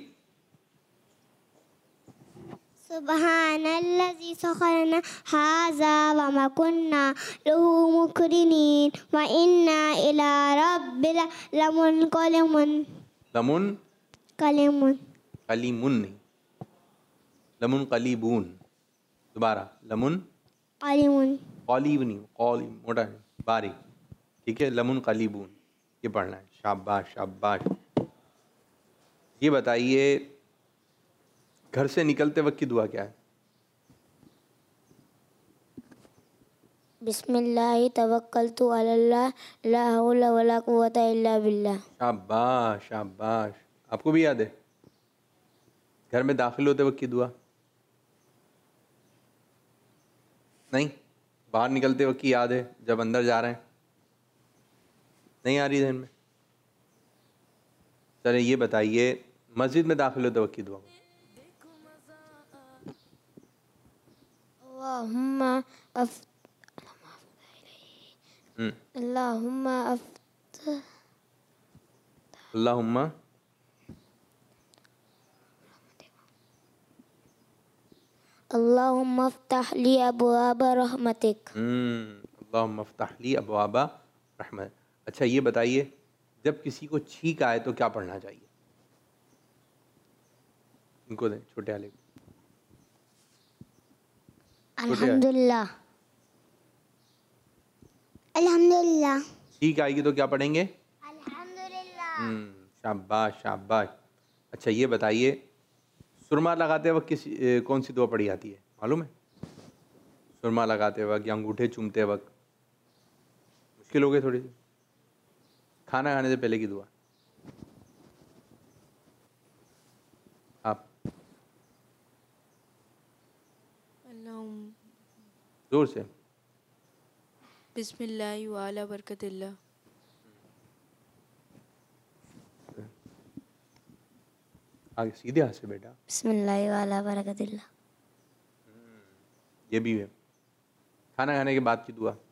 सुब्हानल्लज़ी सखरना हाज़ा व मा कुन्ना लहू मुक़रिनीन व इन्ना इला रब्बिल लमुनक़लिबून। लमुन कलिमुन कलीमुन नहीं, लमुन कलीबून। दोबारा, लमुन कलिमुन कलीब नहीं, कौली मोटा नहीं, बारीक। ठीक है, लमुन कलीबून ये पढ़ना है। शाबाश शाबाश। ये बताइए, घर से निकलते वक्त की दुआ क्या है? बिस्मिल्लाहि तवक्कलतु अलल्लाह ला हौला वला कुव्वता इल्ला बिल्लाह। शाबाश शाबाश। आपको भी याद है घर में दाखिल होते वक्त की दुआ? नहीं, बाहर निकलते वक्त की याद है जब अंदर जा रहे हैं? नहीं आ रही ध्यान में? चलिए ये बताइए, मस्जिद में दाखिल होते वक्त की दुआ। अल्लाहुम्मा अफ अल्लाहुम्मा अफ अल्लाहुम्मा अल्लाहुम्मा अफ्तह ली अबवाब रहमतिक। अल्लाहुम्मा अफ्तह ली अबवाब रहमत। अच्छा ये बताइए, जब किसी को छींक आए तो क्या पढ़ना चाहिए? उनको दें, छोटे वाले को। अल्हम्दुलिल्लाह। अल्हम्दुलिल्लाह। ठीक आएगी तो क्या पढ़ेंगे? अल्हम्दुलिल्लाह। हम्म, शाबाश शाबाश। अच्छा ये बताइए, सुरमा लगाते वक्त किस ए, कौन सी दुआ पढ़ी जाती है मालूम है? सुरमा लगाते वक्त या अंगूठे चूमते वक्त? मुश्किल हो गई थोड़ी सी। खाना खाने से पहले की दुआ आप जोर से। बिस्मिल्लाह व अला बरकतिल्लाह। आगे सीधे हाथ से बेटा। बिस्मिल्लाह व अला बरकतिल्लाह। ये भी है खाना खाने के बाद की दुआ।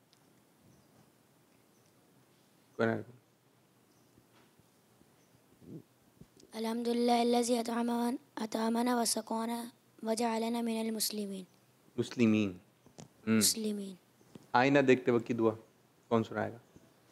अल्हम्दुलिल्लाह अल्लज़ी अतअमना अतअमना व सक़ाना व जअलना मिनल मुस्लिमीन। मुस्लिमीन। हम्म। मुस्लिमीन। आईना देखते वक्त की दुआ कौन सुनाएगा?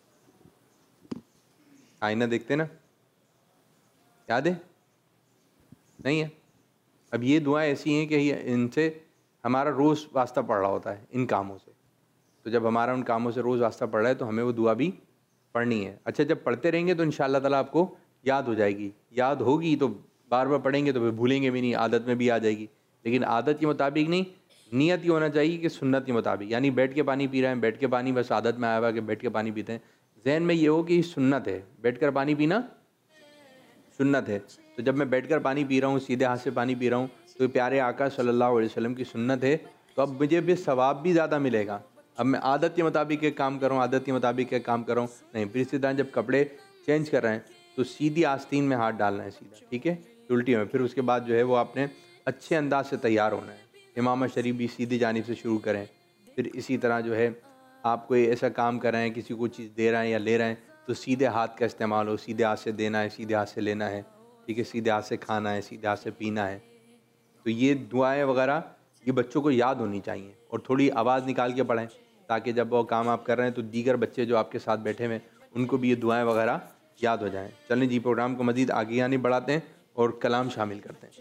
आईना देखते ना, याद है? नहीं है? अब ये दुआएं ऐसी हैं कि ये इनसे हमारा रोज़ वास्ता पड़ रहा होता है इन कामों से। तो जब हमारा उन कामों से रोज़ वास्ता पड़ रहा है तो हमें वो दुआ भी पढ़नी है। अच्छा जब पढ़ते रहेंगे तो इंशाअल्लाह ताला आपको याद हो जाएगी। याद होगी तो बार बार पढ़ेंगे तो फिर भूलेंगे भी नहीं, आदत में भी आ जाएगी। लेकिन आदत के मुताबिक नहीं, नियत ये होना चाहिए कि सुन्नत के मुताबिक। यानी बैठ के पानी पी रहे हैं, बैठ के पानी बस आदत में आया हुआ कि बैठ के पानी पीते हैं। जहन में ये हो कि सुन्नत है, बैठ कर पानी पीना सुन्नत है। तो जब मैं बैठकर पानी पी रहा हूँ, सीधे हाथ से पानी पी रहा हूँ, तो प्यारे आका सल्लल्लाहु अलैहि वसल्लम की सुन्नत है, तो अब मुझे भी सवाब भी ज़्यादा मिलेगा। अब मैं आदत के मुताबिक एक काम कर रहा हूँ, आदत के मुताबिक एक काम कर रहा हूँ नहीं। फिर इसी तरह जब कपड़े चेंज कर रहे हैं तो सीधी आस्तीन में हाथ डालना है सीधा, ठीक है, उल्टी में। फिर उसके बाद जो है वो आपने अच्छे अंदाज से तैयार होना है। इमाम शरीफ भी सीधी जानिब से शुरू करें। फिर इसी तरह जो है आप कोई ऐसा काम कर रहे हैं, किसी को चीज़ दे रहे हैं या ले रहे हैं, तो सीधे हाथ का इस्तेमाल हो। सीधे हाथ से देना है, सीधे हाथ से लेना है, ठीक है, सीधे हाथ से खाना है, सीधे हाथ से पीना है। तो ये दुआएं वगैरह ये बच्चों को याद होनी चाहिए और थोड़ी आवाज़ निकाल के पढ़ें, ताकि जब वो काम आप कर रहे हैं तो दीगर बच्चे जो आपके साथ बैठे हुए उनको भी ये दुआएं वगैरह याद हो जाएं। चलें जी, प्रोग्राम को मज़ीद आगे यानी बढ़ाते हैं और कलाम शामिल करते हैं।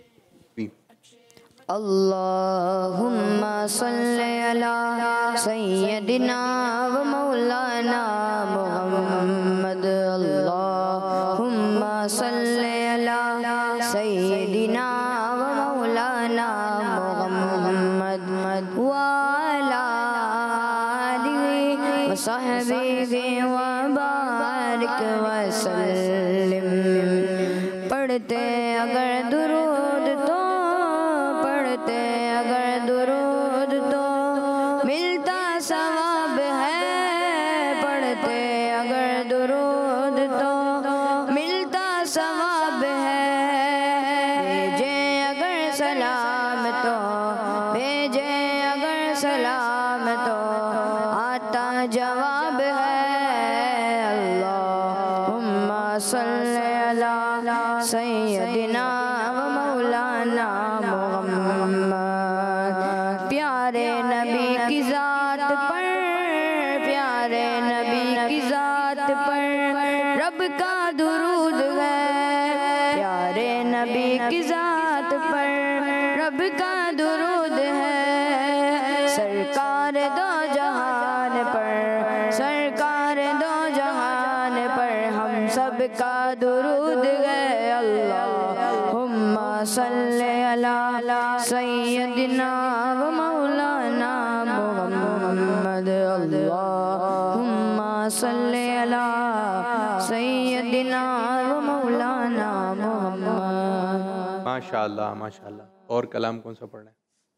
अल्लाहुम्मा सल्ली अला सय्यदिना व मौलाना मुहम्मद। अल्लाहुम्मा सल्ली अला सय्यदिना व मौलाना मुहम्मद व अला आलिहि व सहबिहि व बारिक व सल्लिम। पढ़ते अगर दुरूद तो पढ़ते अगर दुरूद तो मिलता सवाब है। पढ़ते अगर दुरूद तो मिलता सवाब है। भेजे अगर सलाम तो भेजे अगर सलाम तो आता जवाब है। अल्लाहुम्मा सल्ली अला सय्यदिना व मौलाना मुहम्मद। प्यारे नबी की ज़ात पर प्यारे नबी की ज़ात पर रब का दुरूद है। प्यारे नबी की ज़ात पर रब का दुरूद है। सरकार दो जहान पर सरकार दो जहान पर हम सब का दुरूद है। अल्लाहुम्मा सल्ली अला सय्यदिना व मौलाना मुहम्मद। अल्लाहुम्मा सल्ली अला सय्यदिना व मौलाना मुहम्मद। माशाअल्लाह माशाअल्लाह। और कलाम कौन सा पढ़ना है?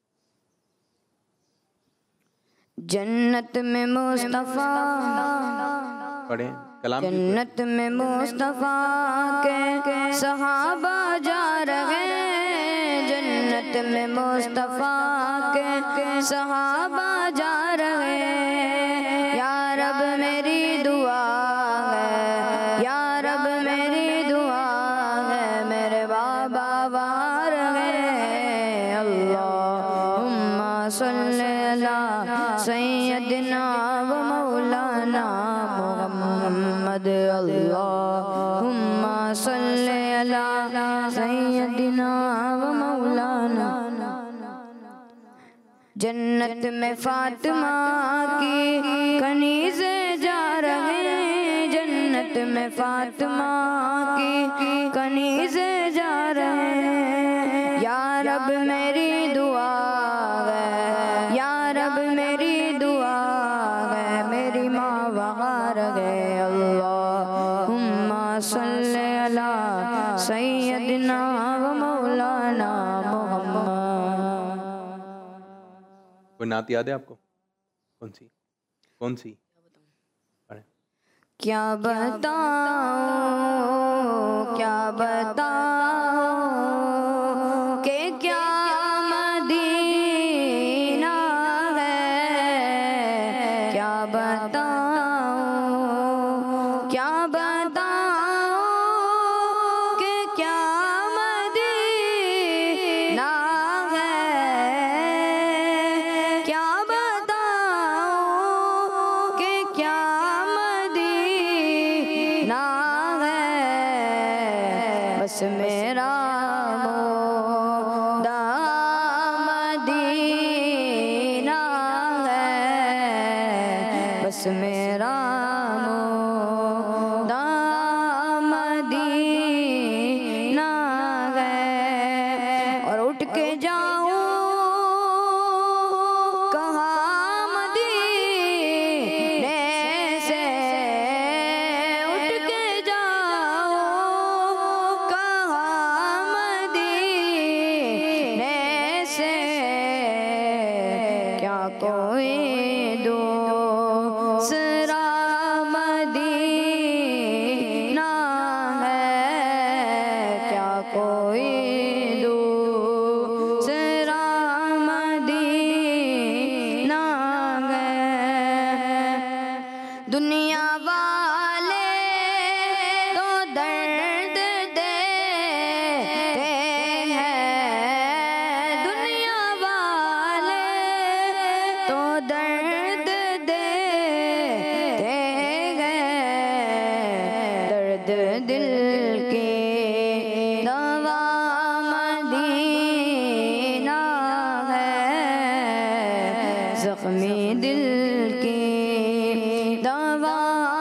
जन्नत में मुस्तफ़ा पढ़ें कलाम। जन्नत में मुस्तफ़ा के सहाबा जा रहे। जन्नत में मुस्तफ़ा के सहाबा जा रहे। या रब मेरी दुआ है, या रब मेरी दुआ है, मेरे बाबा वहाँ रहे। अल्लाहुम्मा सल्ली अला सय्यदिना व मौलाना मुहम्मद। अल्लाहुम्मा सल्ली अला सय्यदिना व जन्नत में फातिमा की कनीज़े जा रहे, जन्नत में फातिमा की कनीज़े जा रहे। या रब मेरी दुआ है, या रब मेरी दुआ है, मेरी माँ वहाँ रहे। अल्लाहुम्मा सल्ले अला सय्यदना व मौलाना मुहम्मद। कोई नात याद है आपको? कौन सी कौन सी? क्या बताओ क्या बताओ कि क्या मदीना है, क्या बताओ क्या बताओ कि क्या मदीना है, क्या बताओ कि क्या मदीना है। बस मेरा मोदा मदीना है, बस मेरा मोदा मदीना है। और उठ के जाऊं कहाँ मदीने से, उठ के जाऊं कहाँ मदीने से। क्या कोई दूसरा मदीना है, क्या कोई दूसरा मदीना है। दुनिया वाले तो दर्द देते हैं, दुनिया वाले तो दर्द देते हैं। दर्द दिल की दवा मदीना है, जख्मी दिल की दवा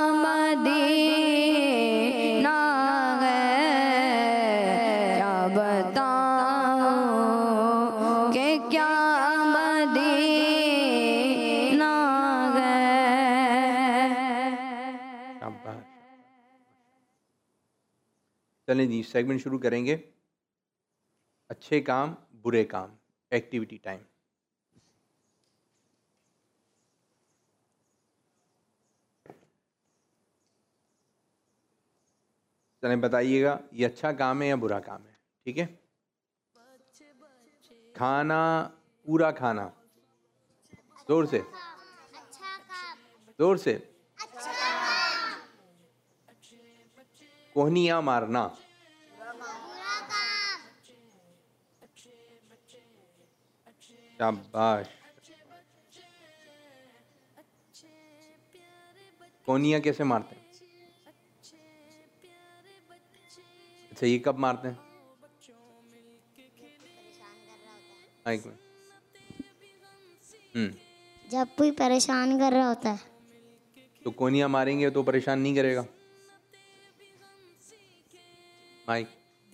मदीना है। क्या बताओ कि क्या मदीना है। शाबाश। चलें जी, सेगमेंट शुरू करेंगे। अच्छे काम बुरे काम, एक्टिविटी टाइम। चलें बताइएगा ये अच्छा काम है या बुरा काम है, ठीक है? खाना, पूरा खाना, जोर से जोर से। कोहनियाँ मारना, शाबाश। कोहनियाँ कैसे मारते हैं? अच्छा, ये कब मारते हैं? हाँ, एक मिनट। हम्म जब कोई परेशान कर रहा होता है। तो कोहनियाँ मारेंगे तो परेशान नहीं करेगा। माइक।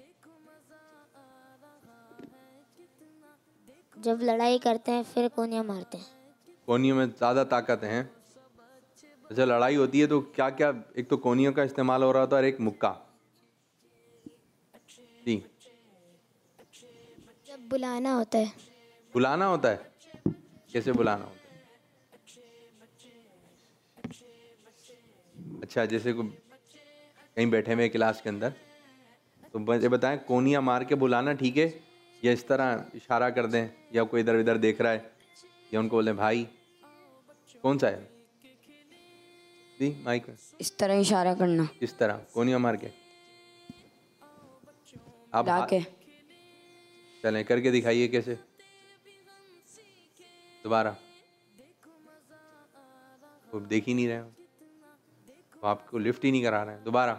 जब लड़ाई करते हैं फिर कोनियाँ मारते हैं। कोहनियों में ज़्यादा ताकत है। अच्छा, लड़ाई होती है तो क्या क्या? एक तो कोहनियों का इस्तेमाल हो रहा होता है और एक मुक्का। जी, जब बुलाना होता है। बुलाना होता है। कैसे बुलाना होता है? अच्छा, जैसे को कहीं बैठे हुए क्लास के अंदर, तो मुझे बताएं कोहनियाँ मार के बुलाना ठीक है, या इस तरह इशारा कर दें, या कोई इधर इधर देख रहा है, या उनको बोलें भाई, कौन सा है? जी माइक में। इस तरह इशारा करना, इस तरह कोहनियाँ मार के आप लाके। चलें करके दिखाइए कैसे। दोबारा। वो देख ही नहीं रहे हो, वो आपको लिफ्ट ही नहीं करा रहे हैं। दोबारा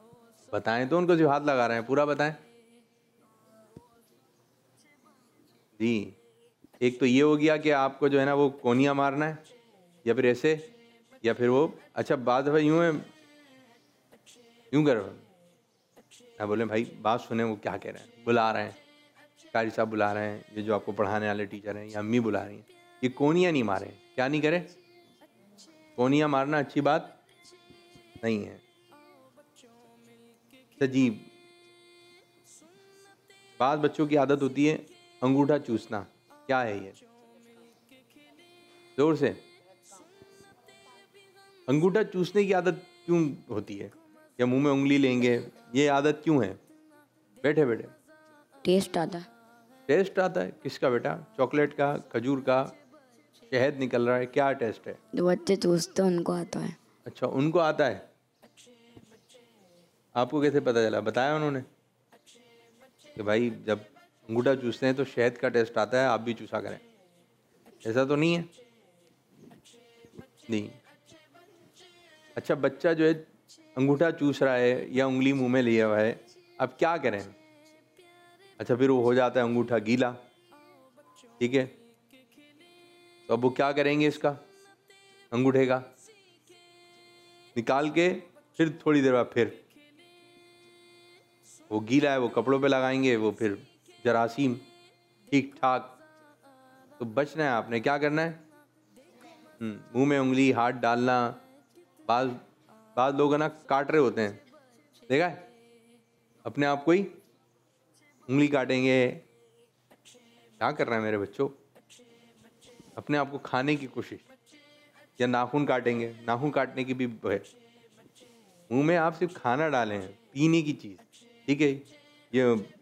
बताएं तो उनको जो हाथ लगा रहे हैं पूरा बताएं। जी, एक तो ये हो गया कि आपको जो है ना वो कोनिया मारना है, या फिर ऐसे, या फिर वो, अच्छा बात भाई यूँ है, यूँ करो ना, बोले भाई बात सुने वो क्या कह रहे हैं, बुला रहे हैं, कारी साहब बुला रहे हैं, ये जो आपको पढ़ाने वाले टीचर हैं या अम्मी बुला रही हैं, ये कोनिया नहीं मारे, क्या नहीं करे, कोनिया मारना अच्छी बात नहीं है। जी, बाद बच्चों की आदत होती है अंगूठा चूसना, क्या है ये, जोर से, अंगूठा चूसने की आदत क्यों होती है, या मुंह में उंगली लेंगे, ये आदत क्यों है? बैठे बैठे टेस्ट आता है। टेस्ट आता है किसका बेटा? चॉकलेट का, खजूर का, शहद निकल रहा है, क्या टेस्ट है? जो बच्चे चूसते हैं उनको आता है। अच्छा, उनको आता है, आपको कैसे पता चला? बताया उन्होंने कि भाई जब अंगूठा चूसते हैं तो शहद का टेस्ट आता है, आप भी चूसा करें, ऐसा तो नहीं है? नहीं। अच्छा, बच्चा जो है अंगूठा चूस रहा है या उंगली मुंह में लिया हुआ है, अब क्या करें? अच्छा, फिर वो हो जाता है अंगूठा गीला, ठीक है, तो अब वो क्या करेंगे? इसका अंगूठे का निकाल के फिर थोड़ी देर बाद फिर वो गीला है वो कपड़ों पे लगाएंगे, वो फिर जरासीम, ठीक ठाक। तो बचना है आपने, क्या करना है? मुंह में उंगली, हाथ डालना, बाज बाज लोग ना काट रहे होते हैं, देखा है, अपने आप को ही उंगली काटेंगे, क्या कर रहे हैं मेरे बच्चों? अपने आप को खाने की कोशिश, या नाखून काटेंगे, नाखून काटने की भी है। मुंह में आप सिर्फ खाना डालें, पीने की चीज़, ठीक है, ये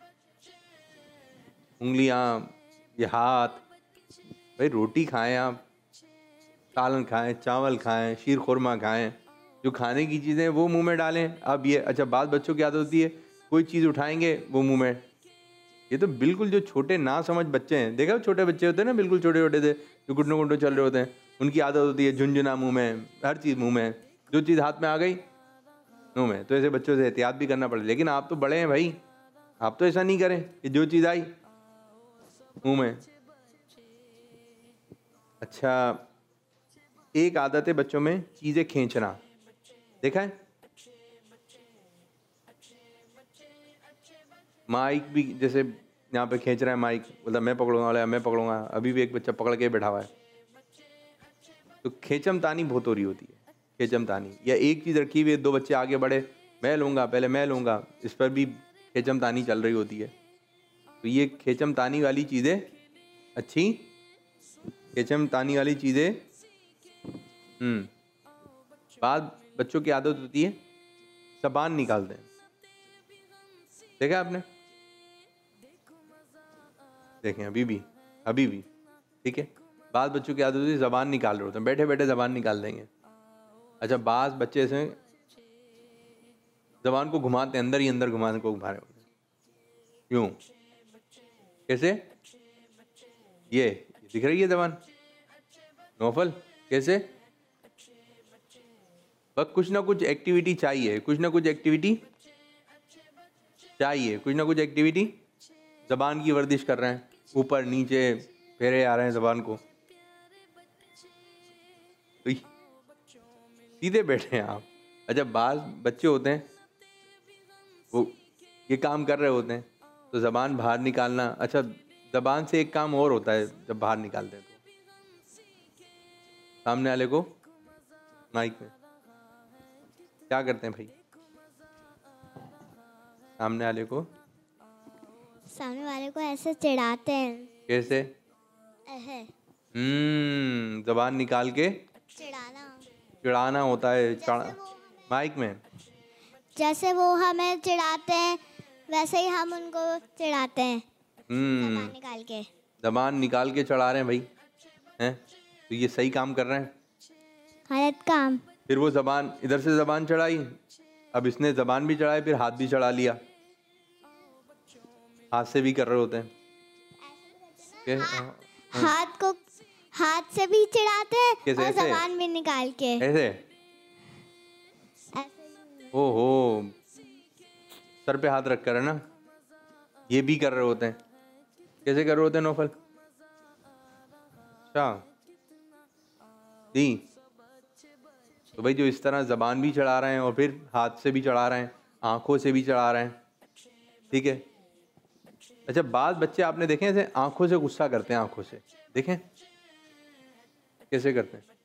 उंगलियां, ये हाथ, भाई रोटी खाएं आप, सालन खाएं, चावल खाएं, शीर खुरमा खाएं, जो खाने की चीज़ें वो मुंह में डालें। अब ये, अच्छा बात बच्चों की आदत होती है, कोई चीज़ उठाएंगे वो मुंह में, ये तो बिल्कुल जो छोटे ना समझ बच्चे हैं, देखा छोटे बच्चे होते हैं ना, बिल्कुल छोटे छोटे थे जो गुड्डो गुड्डो चल रहे होते हैं, उनकी आदत होती है झुंझुना मुंह में, हर चीज़ मुंह में, जो चीज़ हाथ में आ गई मुंह में। तो ऐसे बच्चों से एहतियात भी करना पड़े, लेकिन आप तो बड़े हैं भाई, आप तो ऐसा नहीं करें कि जो चीज़ आई मुंह में। अच्छा, एक आदत है बच्चों में चीज़ें खींचना, देखा है, माइक भी जैसे यहाँ पे खींच रहा है माइक, बोलता मैं पकड़ूंगा, वाला मैं पकड़ूंगा, अभी भी एक बच्चा पकड़ के बैठा हुआ है। तो खेचम तानी बहुत हो रही होती है, खेचम तानी, या एक चीज़ रखी हुई है, दो बच्चे आगे बढ़े, मैं लूँगा पहले, मैं लूँगा, इस पर भी खेचम तानी चल रही होती है। तो ये खेचम तानी वाली चीज़ें अच्छी, खेचम तानी वाली चीज़ें हम्म बाद बच्चों की आदत होती है ज़बान निकालते हैं, देखा आपने? देखें अभी भी, अभी भी, ठीक है, बाद बच्चों की आदत होती है ज़बान निकाल रहे होते हैं, बैठे बैठे ज़बान निकाल देंगे। अच्छा, बाज बच्चे ऐसे ज़बान को घुमाते हैं, अंदर ही अंदर घुमाने को घुमा रहे होते हैं, यूँ, कैसे? ये दिख रही है ज़बान नौफल, कैसे? बस कुछ ना कुछ एक्टिविटी चाहिए, कुछ ना कुछ एक्टिविटी चाहिए, कुछ ना कुछ एक्टिविटी। ज़बान की वर्जिश कर रहे हैं, ऊपर नीचे फेरे आ रहे हैं ज़बान को, तो सीधे बैठे हैं आप। अच्छा, बाल बच्चे होते हैं वो ये काम कर रहे होते हैं, तो ज़बान बाहर निकालना। अच्छा, ज़बान से एक काम और होता है जब बाहर निकालते हैं, तो सामने वाले को माइक में क्या करते हैं भाई? सामने वाले को सामने वाले को ऐसे चिढ़ाते हैं। कैसे? हम्म ज़बान निकाल के चिढ़ाना, चिढ़ाना होता है, माइक में। जैसे वो हमें चिढ़ाते हैं वैसे ही हम उनको चिढ़ाते हैं, ज़बान निकाल के। ज़बान निकाल के चढ़ा रहे हैं भाई, हैं? तो ये सही काम कर रहे हैं? गलत काम। फिर वो ज़बान, इधर से ज़बान चढ़ाई, अब इसने ज़बान भी चढ़ाई, फिर हाथ भी चढ़ा लिया, हाथ से भी कर रहे होते हैं। हा, हाथ को हाथ से भी चिढ़ाते हैं और ज़बान भी निकाल के। ऐसे? ओहो, सर पे हाथ रख कर है ना, ये भी कर रहे होते हैं। कैसे कर रहे होते हैं नौफल? अच्छा जी। तो भाई जो इस तरह ज़बान भी चढ़ा रहे हैं और फिर हाथ से भी चढ़ा रहे हैं, आँखों से भी चढ़ा रहे हैं, ठीक है। अच्छा, बाद बच्चे आपने देखे ऐसे आँखों से गुस्सा करते हैं, आँखों से देखें कैसे करते हैं।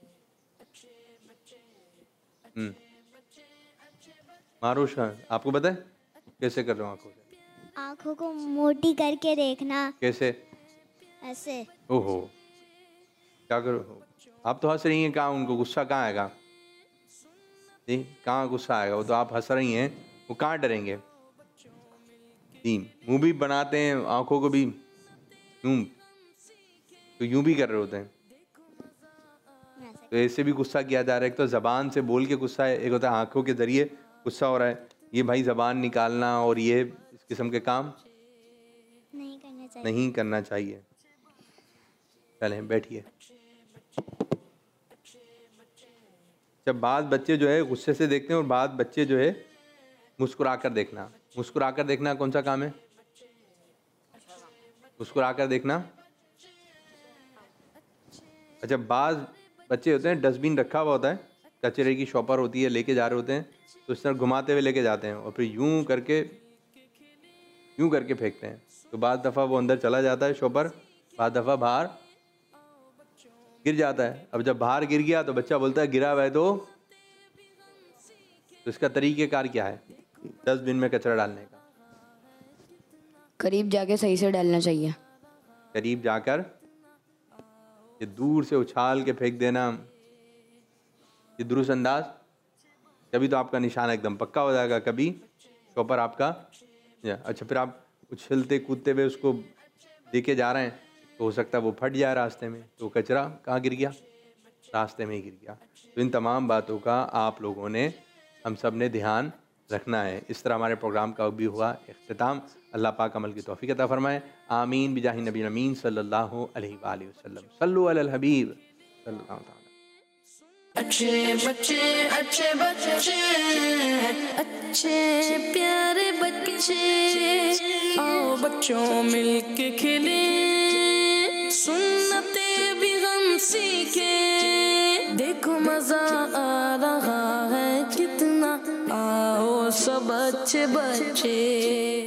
हम्म मारूश खान, आपको पता है कैसे कर रहे हो आँखों से? आँखों को मोटी करके देखना। कैसे? ऐसे। ओहो, क्या करो आप? तो हंस रही हैं, कहाँ उनको गुस्सा कहाँ आएगा जी? कहाँ गुस्सा आएगा? वो तो आप हंस रही हैं, वो कहाँ डरेंगे जी? मुंह भी बनाते हैं, आंखों को भी यूं तो यूं भी कर रहे होते हैं। तो ऐसे भी गुस्सा किया जा रहा है। एक तो ज़बान से बोल के गुस्सा है, एक होता है आंखों के ज़रिए गुस्सा हो रहा है। ये भाई ज़बान निकालना और ये इस किस्म के काम नहीं करना चाहिए, नहीं करना चाहिए। चलें बैठिए। जब बाद बच्चे जो है गुस्से से देखते हैं और बाद बच्चे जो है मुस्कुरा कर देखना। मुस्कुरा कर देखना कौन सा काम है? मुस्कुरा कर देखना। अच्छा, बाद बच्चे होते हैं डस्टबिन रखा हुआ होता है, कचरे की शॉपर होती है, लेके जा रहे होते हैं, तो इस तरह घुमाते हुए लेके जाते हैं और फिर यूं करके यूं करके फेंकते हैं। तो बाद दफ़ा वो अंदर चला जाता है शॉपर, बाद दफ़ा बाहर गिर जाता है। अब जब बाहर गिर गया तो बच्चा बोलता है गिरा हुआ है तो, तो इसका तरीक़ेकार क्या है डस्टबिन में कचरा डालने का? करीब जाके सही से डालना चाहिए। करीब जाकर ये दूर से उछाल के फेंक देना, ये दुरुस्त अंदाज, कभी तो आपका निशान एकदम पक्का हो जाएगा, कभी शॉपर आपका। अच्छा, फिर आप उछलते कूदते हुए उसको लेके जा रहे हैं तो हो सकता है वो फट जाए रास्ते में, तो कचरा कहाँ गिर गया? रास्ते में ही गिर गया। तो इन तमाम बातों का आप लोगों ने, हम सब ने ध्यान रखना है। इस तरह हमारे प्रोग्राम का भी हुआ इख्तिताम। अल्लाह पाक अमल की तौफीक अता फरमाए। आमीन बिजाहि नबी अमीन सल्लल्लाहु अलैहि वसल्लम। सल्लु अलल हबीब सल्लल्लाहु अलैहि। अच्छे बच्चे अच्छे बच्चे अच्छे प्यारे बच्चे, आओ बच्चों मिलके खेले, सुन्नते भी हम सीखे, देखो मजा आ रहा है कितना, आओ सब अच्छे बच्चे।